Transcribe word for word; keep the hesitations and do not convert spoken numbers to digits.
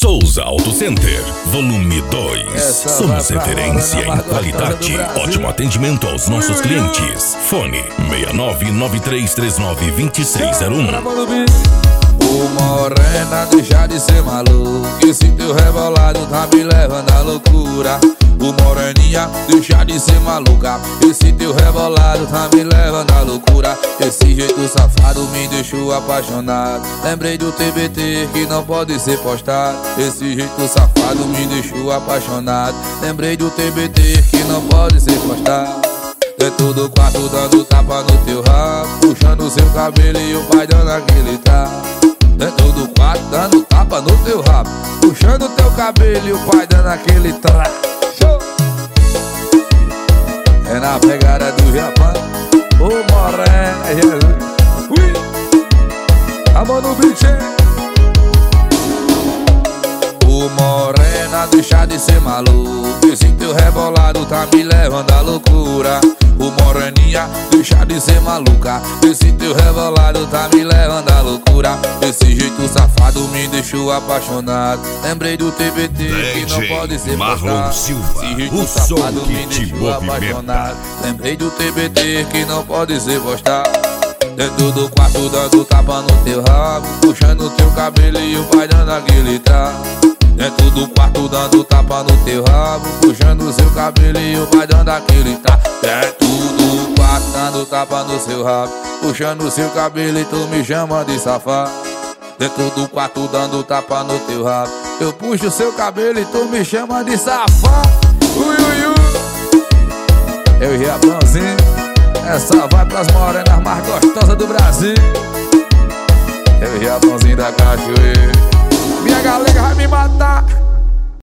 Souza Auto Center, volume dois. Somos referência em qualidade. Ótimo atendimento aos nossos clientes. Fone seis nove nove três três nove dois seis zero um. Ô morena, deixa de ser maluco, esse teu rebolado tá me levando à loucura. Ô moreninha, deixa de ser maluca, esse teu rebolado tá me levando à loucura. Esse jeito safado me deixou apaixonado, lembrei do T B T que não pode ser postado. Esse jeito safado me deixou apaixonado, lembrei do T B T que não pode ser postado. Dentro do quarto dando tapa no teu rabo, puxando seu cabelo e o pai dando aquele tapa. Dentro do quarto dando tapa no teu rabo, puxando teu cabelo e o pai dando aquele tra. Show! É na pegada do Japão. Ô morena, Jesus. Ui! A mão no beat. Ô morena, deixa de ser maluco, esse teu rebolado tá me levando à loucura. Ô moreninha, deixa de ser maluca, esse teu rebolado tá me levando à loucura. Esse jeito safado me deixou apaixonado, lembrei do T B T que não pode ser postado. Esse jeito safado me deixou apaixonado, lembrei do T B T que não pode ser postado. Dentro do quarto dando tapa no teu rabo, puxando teu cabelo e o pai dando aquele tapa. Dentro do quarto dando tapa no teu rabo, puxando seu cabelo e o pai dando aquele tapa. Dentro do quarto dando tapa no seu rabo, puxando seu cabelo e tu me chama de safado. Dentro do quarto dando tapa no teu rabo, eu puxo seu cabelo e tu me chama de safado. Ui, ui, ui. Eu e Japãozinho, essa vai pras morenas mais gostosas do Brasil. Eu e Japãozinho da Cachoeira. Minha galera vai me matar.